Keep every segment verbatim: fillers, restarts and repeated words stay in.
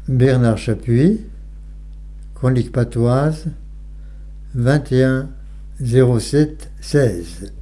Bernard Chapuis, Chronique patoise, vingt et un zéro sept seize.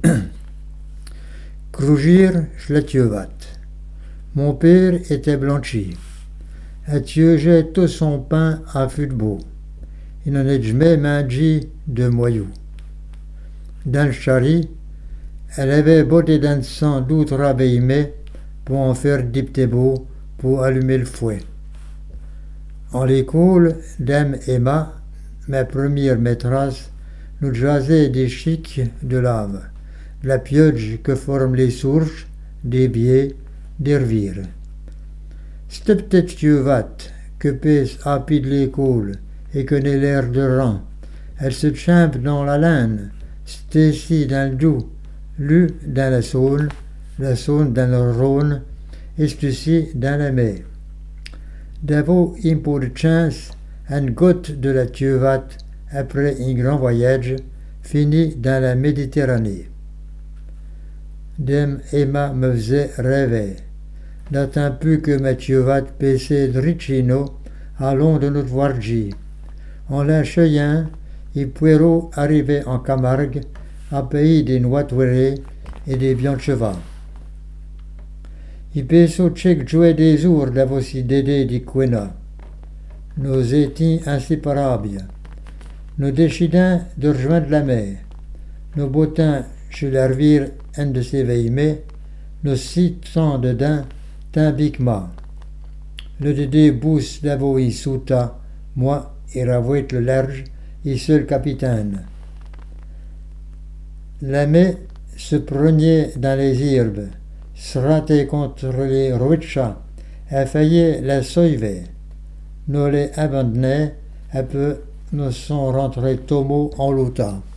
Crougir Schlatievat. Mon père était blanchi. Attieugeait tout son pain à fût de beau. Il n'en est jamais mangé de moyou. Dans le chari, elle avait beauté d'un sang d'outre abîmé pour en faire diptébeau pour allumer le fouet. En l'école, Dame Emma, ma première maîtresse, nous jasait des chics de lave, de la pieuvre que forment les sources, des biais, des revires. C'était peut-être Tievat que pèse happy de l'école et connaît l'air de rang. Elle se chimpe dans la laine, c'était ici dans le doux, lui dans la Saône, la Saône dans le Rhône, et ceci dans la mer. D'abord, il pour de chance, une goutte de la Tievat après un grand voyage, fini dans la Méditerranée. Dame Emma me faisait rêver. D'autant plus que ma Tievat pêchait de Ricino, allons de notre voyage. En l'achayant, il pouvait arriver en Camargue, à pays des noix de et des bianchevans. Il pensait que jouait des jours d'avosi Dédé di Quena. Nous étions inséparables. Nous décidons de rejoindre la mer. Nous bottons chez l'Arvire un de ses veillemets. Nous citons dedans Timbicma. Le Dédé bousse d'avoy souta, moi et Ravouet le large, et seul capitaine. La mer se prenait dans les herbes, se ratait contre les ruchas, et faillit la sauver. Nous les abandonnons, un peu nous sont rentrés Tomo en Louta.